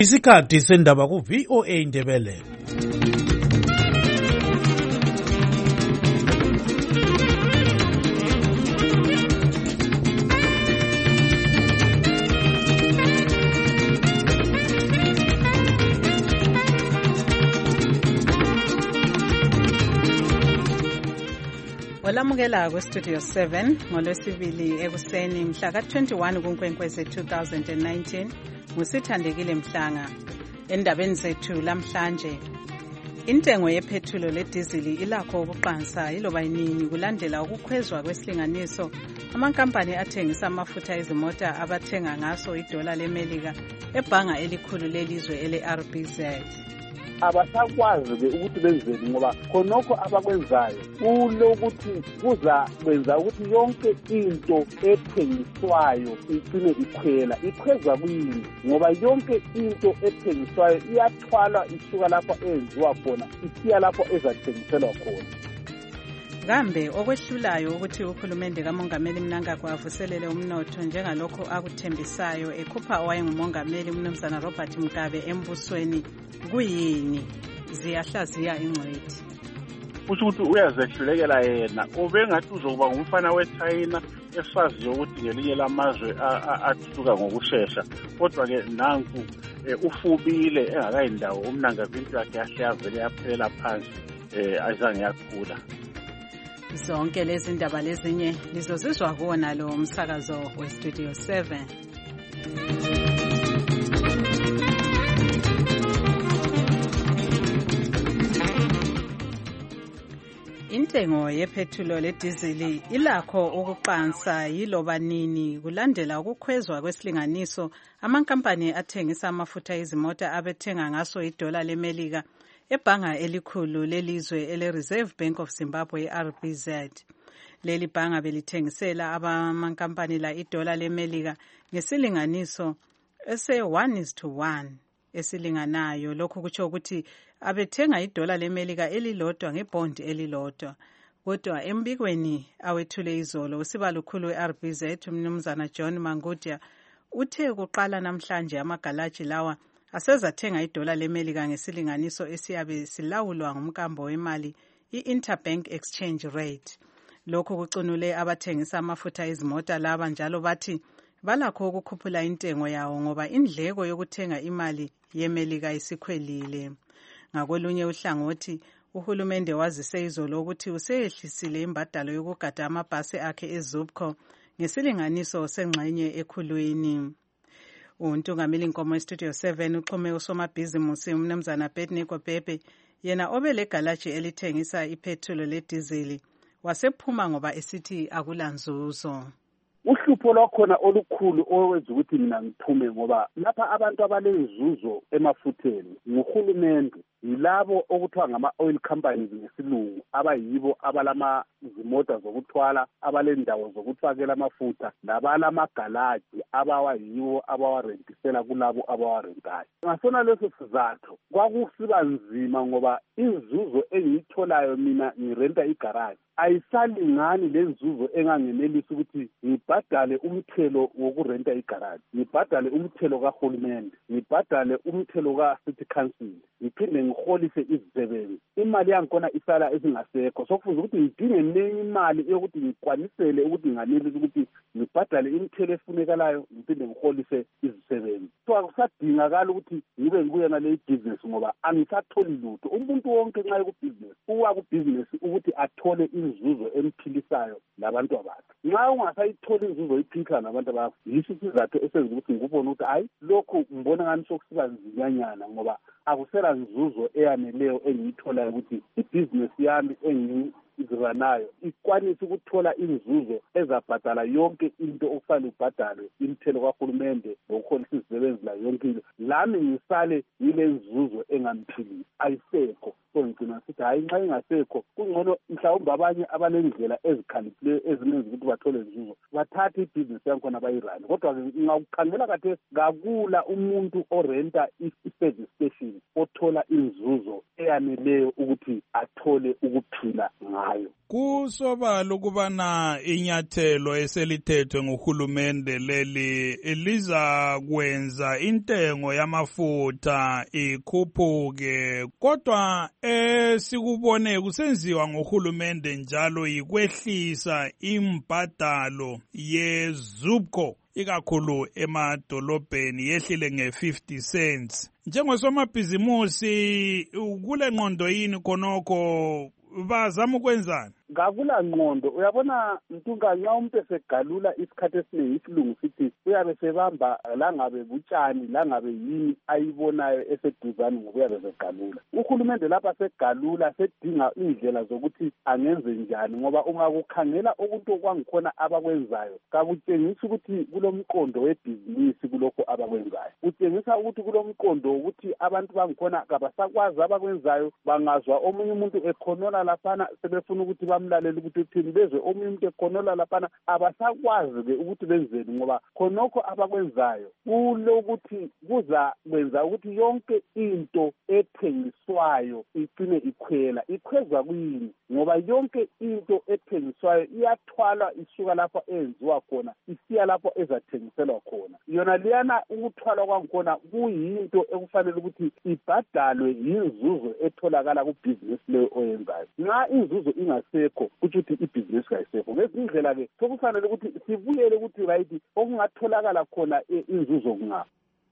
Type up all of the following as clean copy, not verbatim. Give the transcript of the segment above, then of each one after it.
Isikhathi sendaba ku VOA Indebele. Olamukela kwestudio 7 ngolwesibili ekuseni mhla ka-21 kuNkwenkwezi 2019 ngusithandekile Mhlanga. Endabeni zethu lamhlanje, intengo yephethulo ledizili ilakho ukuqansa iloba inini kulandela ukukhwezwa kwesilinganiso amankampani athengisa amafutha ezimota abathenga ngaso idola leMelika ebhanga elikhulu lelizwe ele-RBZ. Abasakwazi ukuthi benzeni ngoba khonokho abakwenzayo kulokuthi kuza kwenza ukuthi yonke into ethengiswayo icine ikhweza kuyini ngoba yonke into ethengiswayo iyathwala isuka lapho enziwa khona isiya lapho ezathengiselwa khona. Kambe okwehlulayo ukuthi uhulumende kaMongameli Mnangagwa avuselele umnotho njengalokho akuthembisayo ekhupha owayengumongameli uMnumzana Robert Mugabe embusweni kuyini? Ziyahlaziya ingcwethi. Kusho ukuthi uyazehlulekela yena obengathi uzokuba ngumfana weChina esaziyo ukuthi ngelinye lamazwe athuthuka ngokusheshsha, kodwa-ke nanku ufubile engakayindawo uMnangagwa into yakhe yahle yavele yaphelela phansi ayizange yakhula. Zonke lezi ndaba lezinye lizozizwa kuwona lo umsakazo westudio 7. Intengo yephethulo ledizili ilakho ukuqansa yiloba nini kulandela ukukhwezwa kwesilinganiso amankampani athengisa amafutha ezimota abethenga ngaso idola leMelika ebhanga elikhulu lelizwe ele-Reserve Bank of Zimbabwe RBZ. Leli bhanga belithengisela amankampani la idola leMelika ngesilinganiso ese-1:1 esilinganayo. Lokhu kutsho ukuthi abethenga idola leMelika elilodwa ngebhondi elilodwa. Kodwa embikweni awethule izolo usibalukhulu we-RBZ uMnumzana John Mangudya uthe kuqala namhlanje amagalaji lawa asezathenga idola leMelika ngesilinganiso esiyabe silawulwa ngumkambo wemali i-Interbank Exchange Rate. Lokhu kucunule abathengisa amafutha ezimota laba njalo bathi balakho ukukhuphula intengo yawo ngoba indleko yokuthenga imali yeMelika isikhwelile. Ngakolunye uhlangothi uhulumende wazise izolo ukuthi useyehlisile imbadalo yokugada amabhasi akhe eZUPCO ngesilinganiso sengxenye ekhulwini. Untungameli Nkomo estudio 7 uxhume usomabhizimusi uMnumzana Abednego Bhebhe yena obelegalaji elithengisa iphethulo ledizili wasephuma ngoba esithi akulanzuzo. Uhlupho lwakhona olukhulu owenza ukuthi mina ngiphume ngoba lapha abantu abalenzuzo emafutheni nguhulumende, yilabo okuthiwa ngama-oil companies ngesilungu abayibo abalama zimota zokuthwala, abalendawo zokufakela amafutha, labalamagalaji abawayibo abawarentisela kulabo abawarentayo. Ngasona leso sizathu kwakusiba nzima ngoba inzuzo engiyitholayo mina ngirenta igaraji ayisalingani lenzuzo engangenelisa ukuthi ngibhadale umthelo wokurenta igaraji, ngibhadale umthelo kahulumende, ngibhadale umthelo ka-city council, ngiphinde ngiholise izisebenzi. Imali yangikhona isala esingasekho, sokufuze ukuthi ngidinge nenye imali yokuthi ngikwanisele ukuthi nganelisa ukuthi ngibhadale imithelo efunekalayo, ngiphinde ngiholise izisebenzi. So akusadingakala ukuthi ngibe ngikuye ngale business ngoba angisatholi lutho. Umuntu wonke nxa ekubhizinesi uwa kubhizinesi ukuthi athole inzuzo emphilisayo labantu abakhe. Nxa ungasayitholi inzuzo iphilisayo labantu bakho, yiso isizathu esenza ukuthi ngikubone ukuthi hayi lokhu ngibona ngani sokusiba nzinyanyana ngoba akusela nzuzo eyaneleyo engiyitholayo ukuthi ibhizinesi yami engiyiziranayo ikwanise ukuthola inzuzo ezabhadala yonke into okufanele ubhadalwe, imithelo kahulumende ngokuholisa izisebenzi la yonke into. Lami ngisale yile nzuzo engamphilisi ayisekho. So ngicina sithi hayi nxa ingasekho kungcono mhlawumbe abanye abanendlela ezikhaliphileyo ezimenza ukuthi bathole nzuzo bathathe ibhizinesi yankhona bayirani. Kodwa ngikukhangela kade kakula umuntu orenta i-service station othola inzuzo eyaneleyo ukuthi athole ukuphila ngayo. Kusobala ukubana inyathelo eselithethwe nguhulumende leli liza kwenza intengo yamafutha ikhuphuke, kodwa esikubone kusenziwa nguhulumende njalo yikwehlisa imbadalo yeZUBCO ikakhulu emadolobheni yehlile nge-50 cents. Njengosomabhizimusi kule ngqondo yini khonokho bazama ukwenzani? Ngakula ngqondo uyabona Mtunganya umuntu esegalula isikhathi esiningi isilungu sithi uyabe sebamba langabe butshani langabe yini ayibonayo eseduzane ngokuyabe segalula. Uhulumende lapha segalula sedinga indlela zokuthi angenze njani ngoba ungakukhangela okunto kwangikhona abakwenzayo kakutshengisi ukuthi kulomqondo webhizinisi kulokho abakwenzayo. Kutshengisa ukuthi kulomqondo ukuthi abantu bangikhona kabasakwazi abakwenzayo, bangazwa omunye umuntu ekhonola laphana sebefuna ukuthi bamlalele ukuthi uthini, bezwe omunye umuntu ekhonola laphana abasakwazi-ke ukuthi benzeni ngoba khonokho abakwenzayo kulokuthi kuza kwenza ukuthi yonke into ethengiswayo igcine ikhwela. Ikhwezwa kuyini? Ngoba yonke into ethengiswayo iyathwalwa isuka lapho eyenziwa khona isiya lapho ezathengiselwa khona. Yona liyana ukuthwalwa kwangikhona kuyinto ekufanele ukuthi ibhadalwe yinzuzo etholakala kubhizinisi leyo oyenzayo. Nxa inzuzo ingasekho kuthi ibhizinisi kayisekho. Ngezindlela-ke sokufanele ukuthi sibuyele ukuthi right okungatholakala khona inzuzo kungaphi.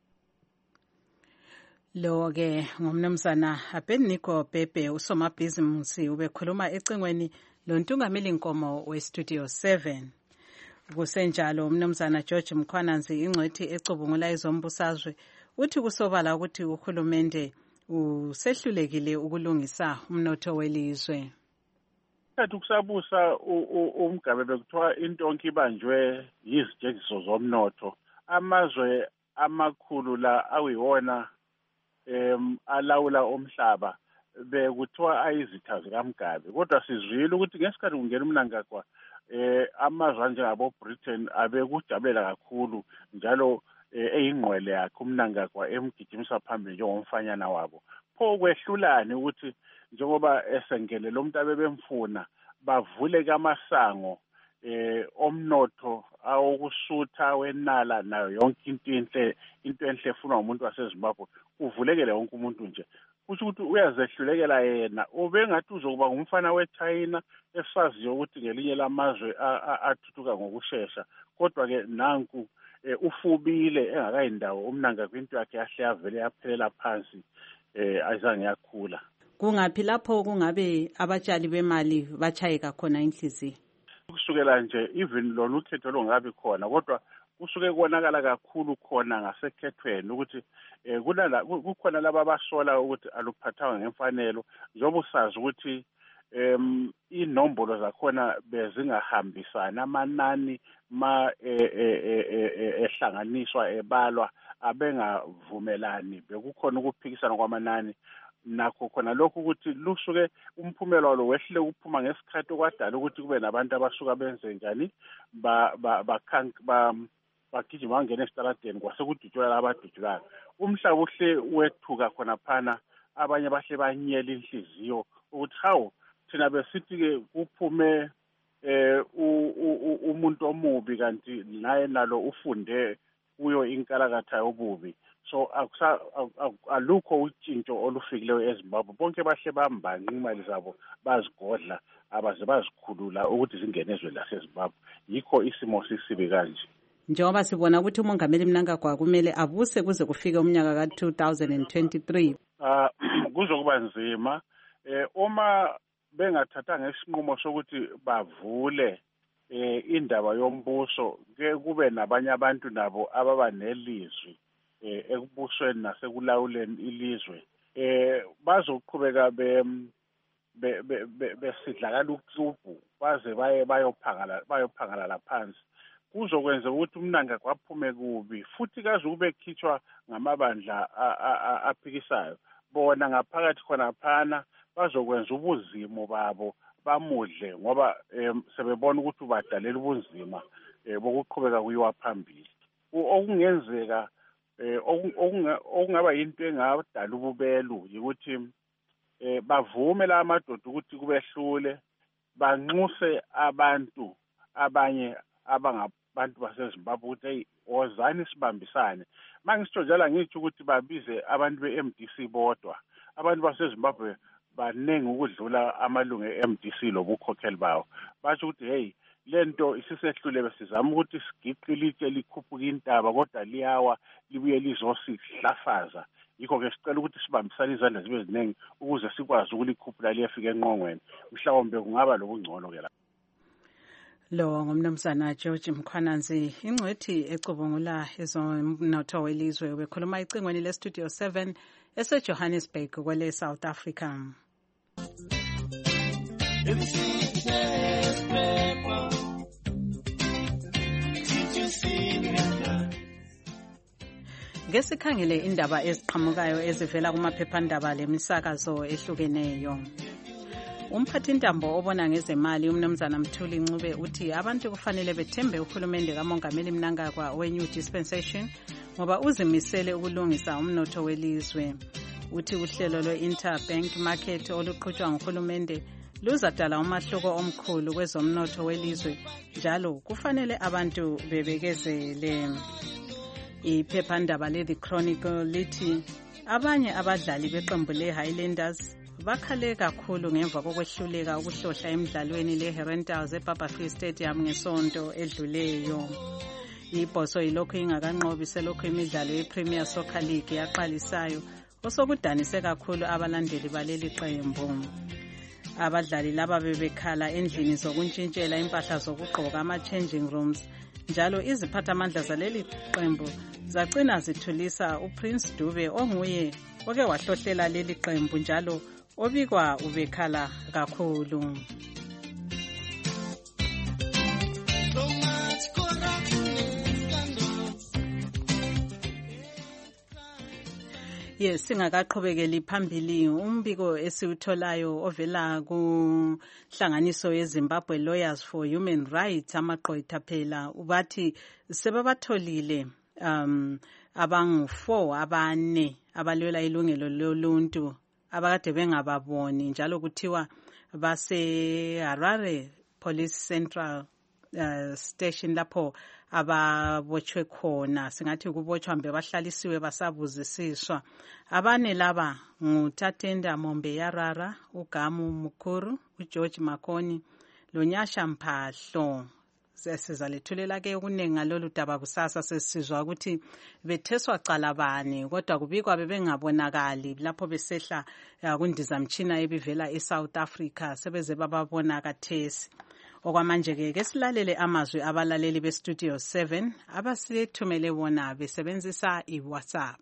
Lo-ke ngumnumzana Abednego Bhebhe usomabhizimusi ubekhuluma ecingweni loNtungameli Nkomo weStudio 7. Kusenjalo umnumzana George Mkhwananzi ingcwethi ecubungula izombusazwe uthi kusobala ukuthi uhulumende usehlulekile ukulungisa umnotho welizwe. Ukusabusa umgabe bekuthiwa intonke ibanjwe yizijeziso zomnotho. Amazwe amakhulu la awiwona alawula umhlaba bekuthiwa ayizitha zikaMgabe, kodwa sizwile ukuthi ngesikhathi kungena umnangagwa amazwe anjengabo Britain abekujabulela kakhulu njalo eyingqwele yakhe umnangagwa emgijimisa phambili njengomfanyana wabo. Pho kwehlulani ukuthi njengoba esengele lo muntu abebemfuna bavule kamasango omnotho awokusutha wenala nayo yonke into enhle efunwa umuntu waseZimbabwe uvulekele wonke umuntu nje. Kusho ukuthi uyazehlulekela yena ubengathi uzokuba ngumfana weChina esaziyo ukuthi ngelinye lamazwe athuthuka ngokusheshsha, kodwa-ke nanku ufubile engakayindawo umnanga kwinto yakhe yahle yavele yaphelela phansi ayizange yakhula. Kungaphi lapho kungabe abatshali bemali bachayeka khona inhliziyo? Kusukela nje even lona ukhetho longabi khona, kodwa kusuke kubonakala kakhulu khona ngasekhethweni ukuthi kukhona laba abasola ukuthi aluphathanga ngemfanelo njengoba usazi ukuthi inombolo zakhona bezingahambisani, amanani ehlanganiswa ebalwa abengavumelani, bekukhona ukuphikisana kwamanani. Nakho khona lokhu ukuthi lusuke umphumela lo wehlile ukuphuma ngesikhathi okwadala ukuthi kube nabantu abasuka benze njani bagijima bangena esitaladeni kwase kudutshula labadutshulayo. Umhlaba uhle wethuka khona phana, abanye bahle banyela inhliziyo ukuthi hawu thina besithi-ke kuphume umuntu omubi kanti naye nalo ufunde kuyo inkalakatha yobubi. So alukho utshintsho olufikileyo eZimbabwe. Bonke bahle bambanqa imali zabo bazigodla abaze bazikhulula ukuthi zingene ezweni laseZimbabwe. Yikho isimo sisibi kanje. Njengoba sibona ukuthi umongameli Mnangagwa kumele abuse kuze kufike umnyaka ka-2023. Kuzokuba nzima uma bengathathanga isinqumo sokuthi bavule indaba yombuso, ke kube nabanye abantu nabo ababa nelizwi ekubusweni nasekulawuleni ilizwe, bazoqhubeka besidlakala uxubhu baze bayophangala laphansi. Kuzokwenza ukuthi umnangagwa aphume kubi futhi kaze kube khitshwa ngamabandla aphikisayo. Bona ngaphakathi khona phana bazokwenza ubuzimo babo bamudle ngoba sebebona ukuthi ubadalela ubunzima bokuqhubeka kuyiwa phambili. Okungenzeka okungaba yinto engadala ububelu ukuthi bavume la madoda ukuthi kubehlule banxuse abantu abanye abangabantu baseZimbabwe ukuthi hey wozani sibambisane. Mangisitsho njalo ngithi ukuthi babize abantu be-MDC bodwa. Abantu baseZimbabwe baningi ukudlula amalungu e-MDC lobukhokheli bawo. Basho ukuthi hey lento isisehlule besizama ukuthi sigiqile itshe likhuphuka intaba kodwa liyawa libuye lizosihlafaza. Yikho ke sicela ukuthi sibambisane izandla zibe ziningi ukuze sikwazi ukulikhuphula liyefika enqongweni. Mhlawumbe kungaba lobungcono ke la. Lo ngumnumzana George Mkhwananzi, ingcwethi ecubungula ezomnotho welizwe, bekhuluma icingweni leStudio 7 eseJohannesburg kwele South Africa. Ngesikhangele indaba eziqhamukayo ezivela kumaphephandaba lemisakazo ehlukeneyo. Umphathintambo obona ngezemali umnumzana Mthuli Ncube uthi abantu kufanele bethembe uhulumende kaMongameli Mnangagwa we-New Dispensation ngoba uzimisele ukulungisa umnotho welizwe. Uthi uhlelo lwe-Interbank Market oluqhutshwa nguhulumende luzadala umahluko omkhulu kwezomnotho welizwe, njalo kufanele abantu bebekezele. Iphephandaba le-The Chronicle lithi abanye abadlali beqembu le-Highlanders bakhale kakhulu ngemva kokwehluleka ukuhlohla emidlalweni le-Herentals eBarberfield Stadium ngesonto edluleyo. Ibhoso ilokhu ingakanqobi selokhu imidlalo ye-Premier Soccer League yaqalisayo osokudanise kakhulu abalandeli baleli qembu. Abadlali laba bebekhala endlini zokuntshintshela impahla zokugqoka ama-changing rooms, njalo iziphathamandla zaleli qembu zagcina zithulisa uPrince Dube onguye oke wahlohlela leli qembu njalo obikwa ubekhala kakhulu. Yes, singakaqhubekeli phambili umbiko esiutholayo ovela kuhlanganiso yeZimbabwe Lawyers for Human Rights amaqoyitha phela ubathi sebabatholile abangu-4 abane abalwela ilungelo loluntu abakade bengababoni, njalo kuthiwa base Harare Police Central Station lapho ababotshwe khona. Singathi kubotshwa mbe bahlalisiwe basabuzisiswa. Abane laba nguTatenda Mombe Yarara, uGamu Mukuru, uGeorge Makoni, loNyasha Mphahlo. Sesizalethulela ke okuningi ngalolu daba kusasa, sesizwa ukuthi betheswa cala bani kodwa kubikwa bebengabonakali lapho besehla kundizamtshina ebivela eSouth Africa sebeze bababona kathesi. Okwamanje ke silalele amazwi abalaleli beStudio 7 abasithumele wona besebenzisa iWhatsApp.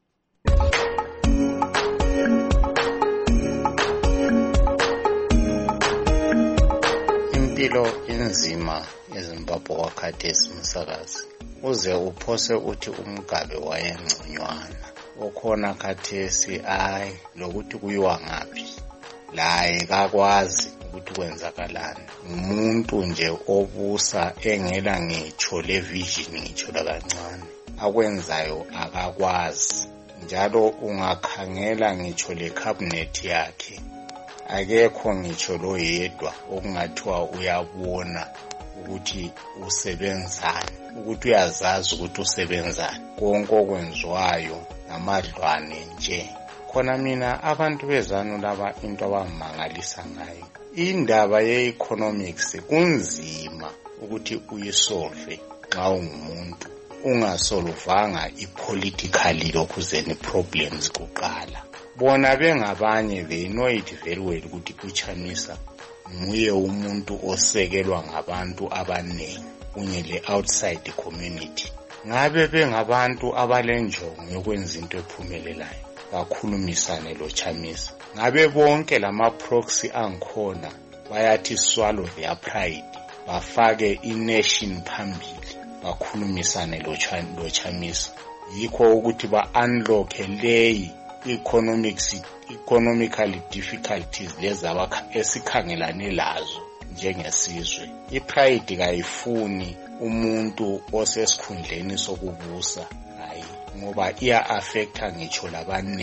Impilo inzima eZimbabwe wakhathesi umsakazi. Uze uphose uthi uMgabe wayengconywana. Okhona khathesi lokuthi kuyiwa ngaphi. Laye kakwazi ukuthi kwenzakalani. Umuntu nje obusa engela ngitsho le vision ngitsho la kancane. Akwenzayo akakwazi. Njalo ungakhangela ngitsho le cabinet yakhe. Akekho ngitsho lo yedwa okungathiwa uyabona ukuthi usebenzani, ukuthi uyazazi ukuthi usebenzani. Konke okwenziwayo namadlwane nje. Khona mina abantu bezanu laba into abamangalisa ngayo. Indaba ye-economics kunzima ukuthi uyisolve xa ungumuntu ungasolvanga i-politically lokhu zeni problems kuqala. Bona bengabanye they know it very well ukuthi uChamisa nguye umuntu osekelwa ngabantu abaningi kunye le-outside community. Ngabe bengabantu abalenjongo yokwenza into ephumelelayo bakhulumisane lo Chamisa. Ngabe bonke lama-proxy angikhona bayathi swallow their pride bafake i-nation phambili bakhulumisane lo Chamisa. Yikho ukuthi ba-unlocke leyi economically difficulties lezi esikhangelane lazo njengesizwe. I-pride kayifuni umuntu osesikhundleni sokubusa, hayi, ngoba iya-affecta ngitsho labaningi.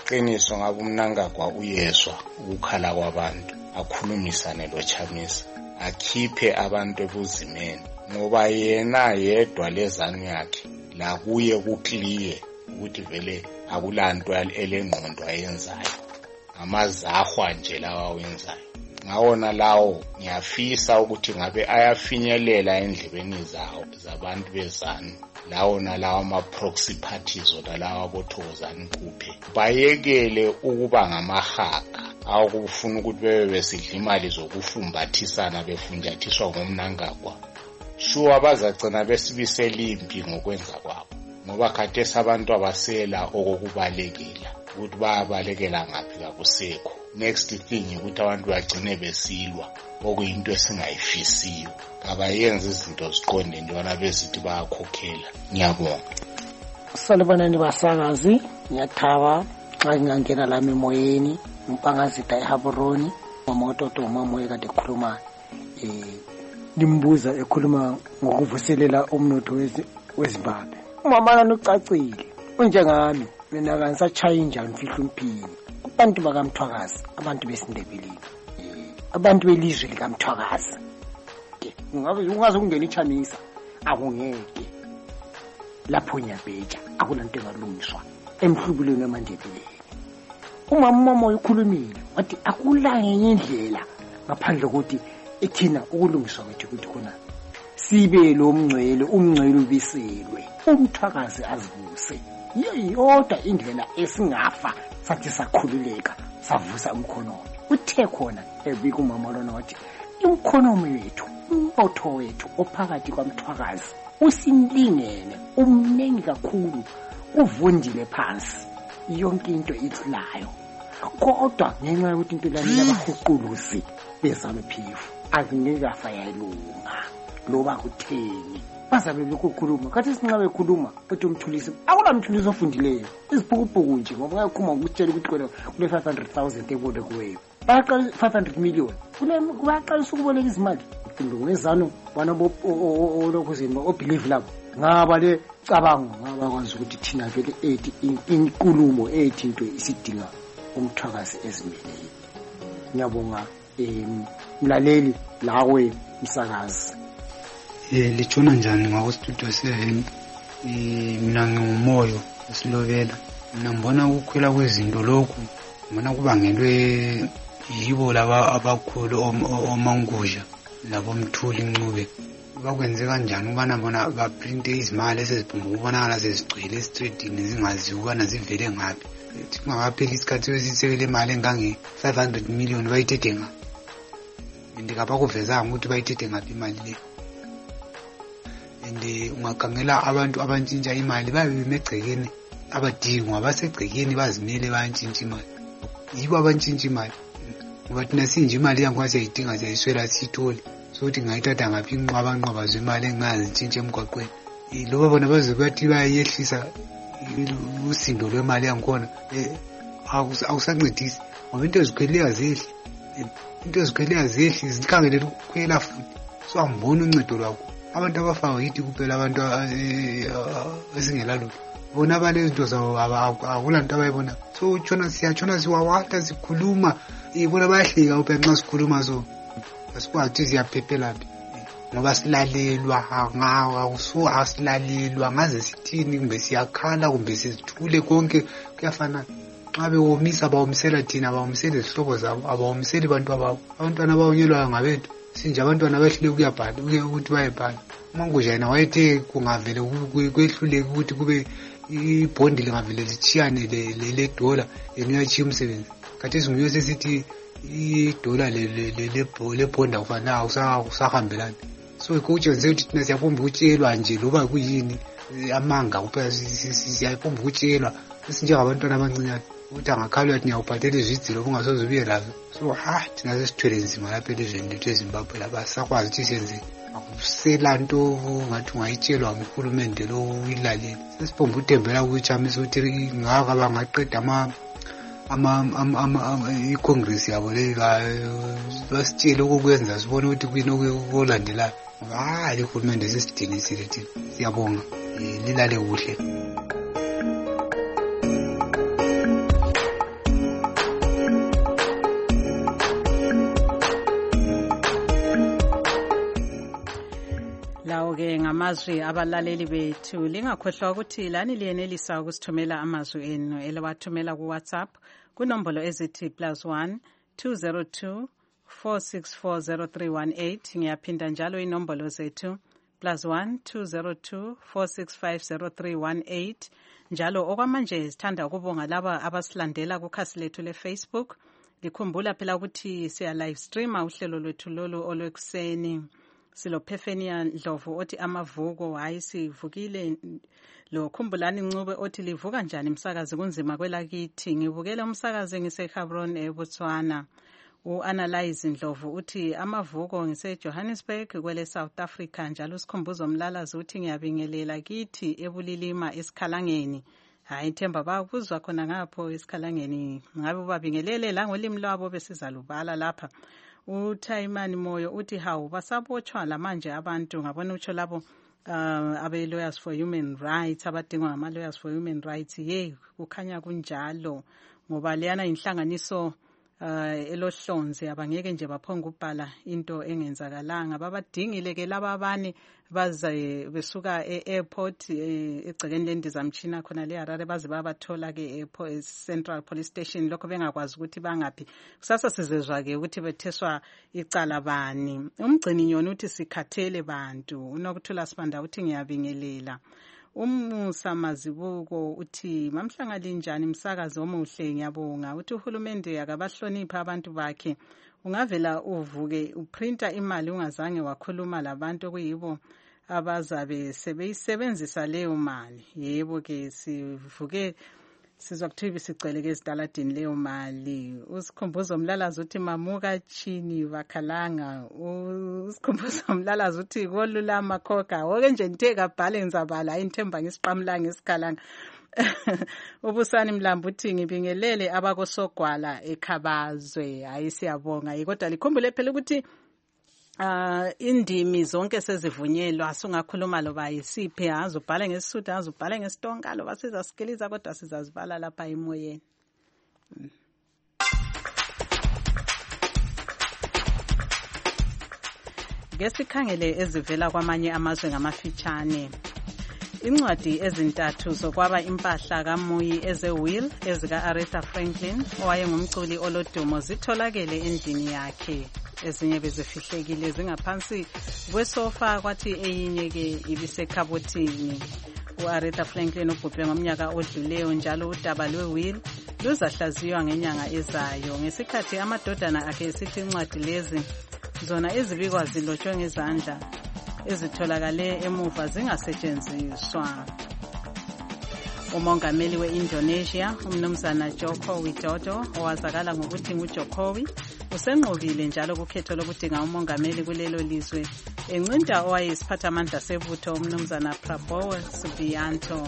qiniso ngabe uMnangagwa uyezwa ukukhala kwabantu, akhulumisane loChamisa, akhiphe abantu ebuzimeni, ngoba yena yedwa lezanu yakhe la kuye kukliye ukuthi vele akulanto elengqondo ayenzayo, amazahwa nje lawa wenzayo. Ngawona lawo ngiyafisa ukuthi ngabe ayafinyelela endlebeni zawo zabantu bezanu, lawona lawa ama-proxy parties lawa boThokozani Quphe bayekele ukuba ngamahaga awokufuna ukuthi bebe besidla imali zokufumbathisana befunjathiswa ngomNangagwa. Shuwa bazagcina besibiselimpi ngokwenza kwabo, ngoba khathesi abantu abasela okokubalekela ukuthi bayabalekela ngaphi kakusekho. Next thing ukuthi abantu bagcine besilwa okuyinto esingayifisiyo, abayenza izinto ziqonde njalo bezithi bayakhokhela. Ngiyabonga. Salibonani basakazi, ngiyathaba xa ngingangena lami emoyeni uMpangazida eHaboroni ngomototo umamoya kade ekhuluma nimbuza ekhuluma ngokuvuselela umnotho weZimbabwe. Umama ucacile unjengami, mina kanisachaya injani mfihla umphini. Abantu bakaMthwakazi, abantu besindebeleni, abantu belizwe likaMthwakazi, ungaze ungena iChamisa akungeke lapho nyabheja akulanto engalungiswa emhlubulweni wamandebeleni. Umama uyikhulumile wathi akulangenye indlela ngaphandle kokuthi ethina ukulungiswa kwethu ukuthi khona sibe lo umngcwele ubiselwe uMthwakazi azibuse. Yodwa indlela esingafa sathi sakhululeka savusa umkhonomi. Uthe khona ebika umama lona wathi umkhonomi wethu, umnotho wethu ophakathi kwaMthwakazi usinlingene, umningi kakhulu, uvundile phansi, yonke into ihlayo. Kodwa ngenxa yokuthi into lami labahuquluzi bezame phifu akungekafa yayilunga loba kutheni. Bazabe bekukhuluma kathi sinqabe ekhuluma uthi umthulisi akulamthulisi ofundileyo izibhukubuku nje, ngoba ngakhuluma ukutshela ukuthi kule 500,000 ebode kuweyo baqala 500 million kubaqalisa ukuboleka izimali ngezanu bana lokuzini obelieve labo ngaba le cabango ngabakwazi ukuthi thina vele ethi inkulumo ethi into isidinga uMthwakazi ezimeleni. Ngiyabonga mlaleli lawe msakazi. Litshona njani ngakwestudio 7? Mina ngumoyo esilobela. Mina ngibona ukukhwela kwezinto lokhu ngibona kubangelwe yibo laba abakhulu oMangusha labo Mthuli Ncube. Bakwenze kanjani ubana bona baprinte izimali esezibhumba ukubonakala sezigcwele esitreetini zingaziwa ubana zivele ngaphi. Singapheli isikhathi esisebele imali engange 500 million bayithethe ngaphi, ndikabakuvezanga ukuthi bayithethe ngaphi imali le. Ungakangela abantu abantshintsha imali babe bemegcekeni, abadingwa basegcekeni bazimele bayantshintsha imali, yibo abantshintsha imali. Ngoba thina sinje imali yangu siyayidinga siyayiswela siyithole, sokuthi ngayithatha ngaphi inqwaba zemali engazitshintsha emgwaqweni. Loba bona baze bathi bayehlisa usindo lwemali yangikhona, awusancedisi ngoba into ezikhweleyo azehli, zikhangelele ukukhwela futhi. So angiboni uncedo lwakho. Abantu abafayo yithi kuphela abantu esingela lutho, bona bale zinto zawo akulanto abayibona. So siyatshona siwawata sikhuluma, bona bayahleka uphe nxa sikhuluma, so asikwazi ukuthi siyaphephela phi ngoba silalelwa asilalelwa ngaze sithini, kumbe siyakhala kumbe sithule, konke kuyafana. Xa bewomisa bawomisela thina, bawomisela izihlobo zabo, abawomiseli abantu ababo. Abantwana bawonyelwayo ngabethu, sinje abantwana behlule ukuyabhala ukuthi bayebhala. uMangusha yena wayethe kungavele kwehluleke ukuthi kube ibhondi lingavele lichiyane le-dollar yena uyachiya umsebenzi. Khathesi nguye sesithi idola lebhondi akufanele usahambelani. So kutshenze ukuthi thina siyapomba ukutshelwa nje loba kuyini amanga kuphela siyapomba ukutshelwa sinjengabantwana abancinyane ukuthi angakhalwa thina ubhatele izizilo bungasoze ubuye lazo. So thina sesithwele nzima lapha elizweni lethu eZimbabwe lapha sakwazi ukuthi senze akuselanto ngathi ungayitshelwa nguhulumende lo uyilaleli. Sesipomba uthembela kuChamisa ukuthi ngaka bangaqeda iCongress yabo le basitshele ukukwenza sibone ukuthi kuyini okulandelayo. Le hulumende sesidingisile thina. Siyabonga, lilale kuhle. Siyabonga ngamazwi abalaleli bethu. Lingakhohlwa ukuthi lani liyenelisa ukusithumela amazwi enu elewathumela ku WhatsApp kunombolo ezithi +1 202 4640318. Ngiyaphinda njalo inombolo zethu +1 202 4650318. Njalo okwamanje sithanda ukubonga laba abasilandela kukhasi lethu leFacebook. Likhumbula phela ukuthi siya live streama uhlelo lwethu lolu olwekuseni. Silophefenia Ndlovu othi amavuko hayi sivukile lo khumbulani Ncube othi livuka njani umsakazi kunzima kwelakithi ngibukele umsakazi ngiseHabron eBotswana. U-Analyze Ndlovu uthi amavuko ngise-Johannesburg kwele South Africa njalo sikhumbuzo Mlalazi uthi ngiyabingelela kithi ebulilima esikhalangeni. Hayi Themba bakuzwa khona ngapho esikhalangeni ngabe ubabingelele la ngolimi lwabo besizalubala lapha. uThaimani Moyo uthi hawu basabotshwa lamanje abantu ngabona utsho labo abe lawyers for human rights abadingwa ngama lawyers for human rights kukhanya kunjalo ngoba leyana inhlanganiso elohlonze abangeke nje baphonga ubhala into engenzakalanga babadingile ke laba abane baze besuka e-airport egcekeni lendizamtshina khona le Harare baze babathola ke Central Police Station lokho bengakwazi ukuthi bangaphi kusasa sizezwa ke ukuthi betheswa icala bani umgcini nyoni uthi sikhathele bantu unokuthula Sibanda uthi ngiyabingelela Umusa Mazibuko uthi mamhlangali njani umsakazi omuhle ngiyabonga uthi uhulumende akabahlonipha abantu bakhe ungavela uvuke uprinta imali ungazange wakhuluma labantu kuyibo abazabe sebeyisebenzisa leyo mali yebo ke sivuke sizwa kuthiwa sicele ke ezitaladini leyo mali usikhumbuzo Mlalazi uthi mamuka chini bakhalanga usikhumbuzo Mlalazi uthi kolula makhoka woke nje nithe kabhale ngizabala ayinthemba ngisiqamla ngesikhalanga Ubusani Mlambo uthi ngibingelele abakosogwala eKhabazwe hayi siyabonga kodwa likhumbule phela ukuthi indimi zonke sezivunyelwa sungakhuluma loba yisiphi azubhale ngesisuthu azubhale ngesitonga loba sizasikiliza kodwa sizazibala lapha emoyeni Ngesikhangele ezivela kwamanye amazwe ngamafitshane Incwadi ezintathu zokwaba impahla kaMuyi ezeWill ezika Aretha Franklin owayengumculi olodumo zitholakele endlini yakhe ezinye bezifihlekile zingaphansi kwesofa kwathi eyinye ke ibisekhabothini uAretha Franklin ubhubhe ngomnyaka odluleyo njalo udaba lweWill luzahlaziywa ngenyanga ezayo ngesikhathi amadodana akhe esithi incwadi lezi zona ezibikwa zilotshwe ngezandla ezitholakale emuva zingasetshenziswa umongameli weIndonesia umnumzana Joko Widodo owazakala ngokuthi nguJokowi usenqobile njalo kukhetho lokudinga umongameli kulelo lizwe encinta owayesiphathamandla sebutho umnumzana Prabowo Subianto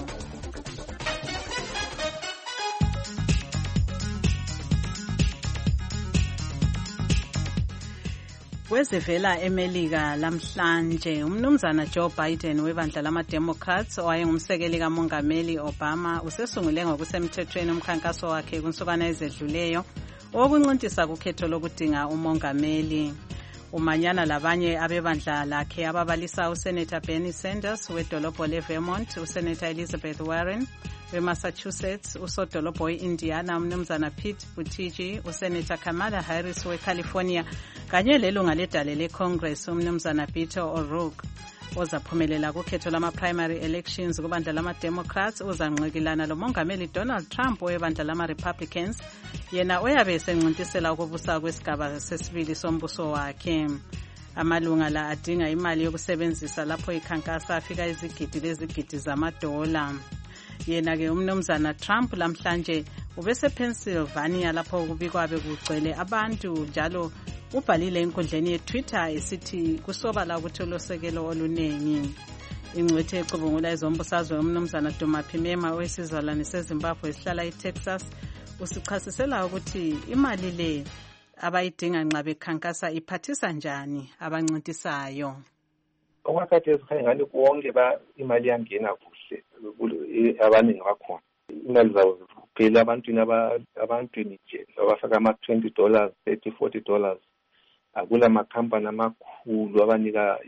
Wezivela eMelika lamhlanje umnumzana Joe Biden webandla lama-Democrats owayengumsekeli kamongameli Obama usesungule ngokusemthethweni umkhankaso wakhe kunsukwana ezedluleyo wokuncintisa kukhetho lokudinga umongameli umanyana labanye abebandla lakhe ababalisa uSenator Bernie Sanders wedolobho leVermont uSenator Elizabeth Warren weMassachusetts usodolobho eIndiana umnumzana Pete Buttigieg uSenator Kamala Harris weCalifornia kanye lelunga ledale leCongress umnumzana Beto O'Rourke ozaphumelela kukhetho lama-primary elections kubandla lama-Democrats uzanqikilana lomongameli Donald Trump webandla lama-Republicans yena oyabe esencintisela ukubusa kwesigaba sesibili sombuso wakhe amalunga la adinga imali yokusebenzisa lapho ikhankasa afika izigidi lezigidi zamadola yena ke umnumzana Trump lamhlanje ubesePennsylvania lapho kubikwa bekugcwele abantu njalo ubhalile enkundleni yeTwitter esithi kusobala ukuthi ulosekelo olunengi ingcwethe ecubungula ezombusazwe umnumzana Duma Phimema owesizalwane seZimbabwe esihlala eTexas usichasisela ukuthi imali le abayidinga nxa bekhankasa iphathisa njani abancintisayo okwakhathi esikhangani konke imali yangena kuhle abaningi bakhona imali zabo ziphela abantwini nje abafaka ama$20 $30 $40 akula makhampani amakhulu abanika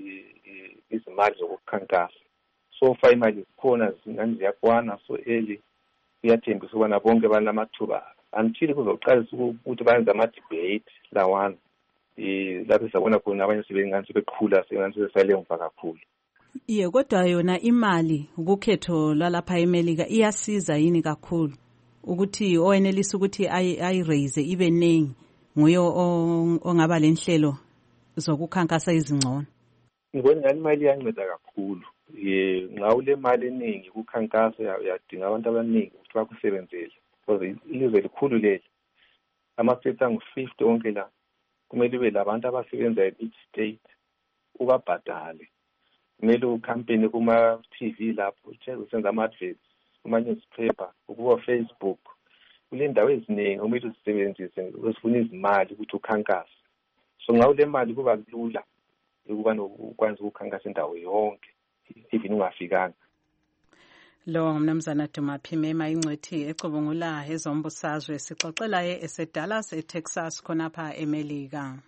izimali zokukhankasa. So far imali zikhona zingani ziyakwana, so early kuyathembisa ukubana bonke banamathuba until kuzoqalisa ukuthi bayenze ama-debate lawana. Lapho sabona khona abanye sebengani sebeqhula sengani sebesalemva kakhulu. Iye, kodwa yona imali ukukhetho lalapha eMelika iyasiza yini kakhulu ukuthi owenelisa ukuthi ayiraise ibe nengi nguye ongaba lenhlelo zokukhankasa izingcono? Ngibona ngani imali iyanceda kakhulu. Nxa ule mali eningi kukhankasa uyadinga abantu abaningi ukuthi bakusebenzele, because ilizwe likhulu leli, ama-states angu-50 onke la, kumele ube labantu abasebenza each state ubabhadale. Kumele ukhampeni kuma-TV lapho usenza ama-adverts kuma-newspaper, ukuba Facebook, kule ndawo eziningi kumele uzisebenzise uzifuna izimali ukuthi ukhankase. So nxa ule mali kuba lula ukubana ukwazi ukukhankasa indawo yonke even ungafikanga. Lo mnumzana Duma Phimema ingcwethi ecubungula ezombusazwe sixoxela eseDallas eTexas khonapha eMelika.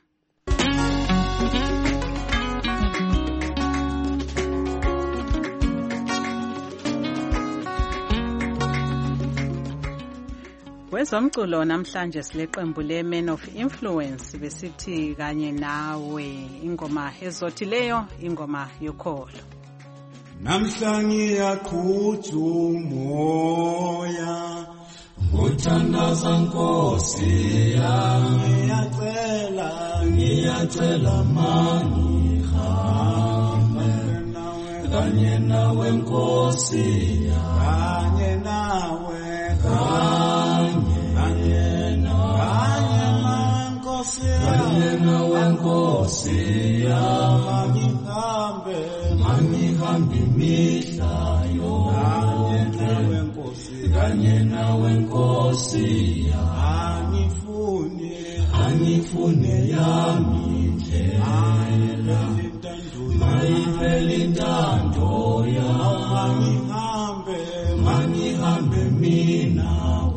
Kwezomculo namhlanje sileqembu le-Men of Influence besithi kanye nawe, ingoma ezothileyo, ingoma yokholo. Namhlanje yaqhutha umoya uthandaza Nkosi yami, ngiyacela mani hambe kanye nawe Nkosi yami, kanye nawe Nkosi yami, mangihambe imihla yonke kanye nawe Nkosi yami, angifune yami indlela, mayiphele intando yami, mangihambe mina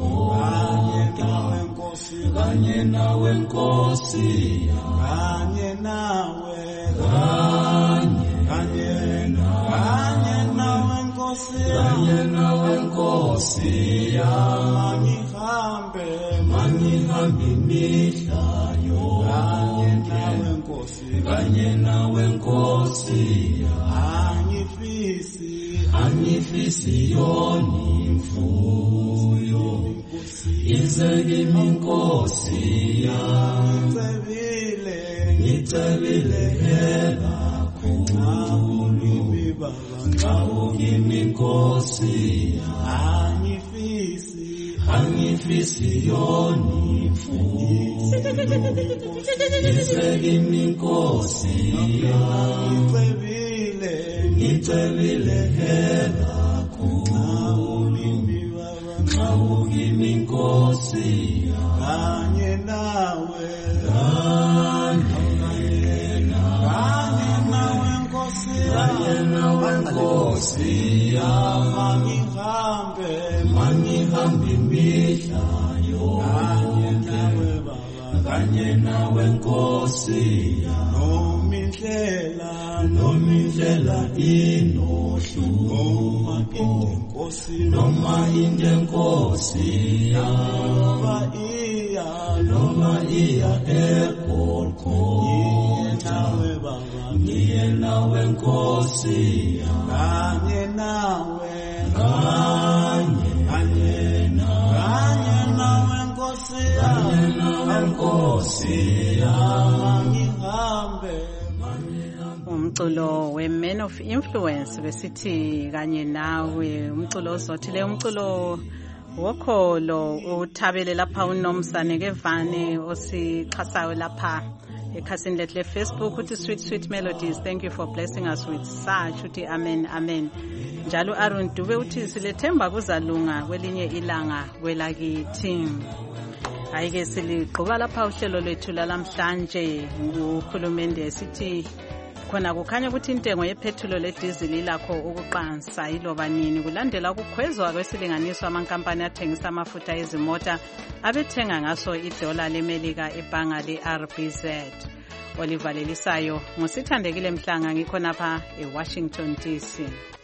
kanye nawe Nkosi yami, kanye nawe Nkosi yami, mangihambe imihla yonke kanye nawe Nkosi yami, angifisi yona imfuyo ize kimi Nkosi yami, ngicebile kakhulu nxa ukimi Nkosi yami, angifisi yona imfuyo ize kimi Nkosi yami, ngicebile kakhulu nxa ukimi Nkosi kanye nawe Nkosi yami, mangihambe imihla yonke kanye nawe Nkosi yami, noma indlela inohlupho, noma inde Nkosi yami, noma iya eGolgotha, ngiye nawe Nkosi yami, kanye nawe Nkosi yami, umculo we-Men of Influence besithi kanye nawe, umculo ozothile, umculo wokholo uthabele lapha uNomsane Kevane osixhasayo lapha ekhasini lethu le-Facebook uthi sweet melodies, thank you for blessing us with such, uthi amen amen. Njalo Aaron Dube uthi silethemba kuzalunga kwelinye ilanga kwelakithi. Ayike siligquba lapha uhlelo lwethu lalamhlanje, ukhulumende esithi khona kukhanya ukuthi intengo yephethulo ledizili ilakho ukuqansa iloba nini kulandela ukukhwezwa kwesilinganiso amankampani athengisa amafutha ezimota abethenga ngaso idola leMelika ebhanga le-RBZ. olivalelisayo ngusithandekile Mhlanga ngikhonapha eWashington DC.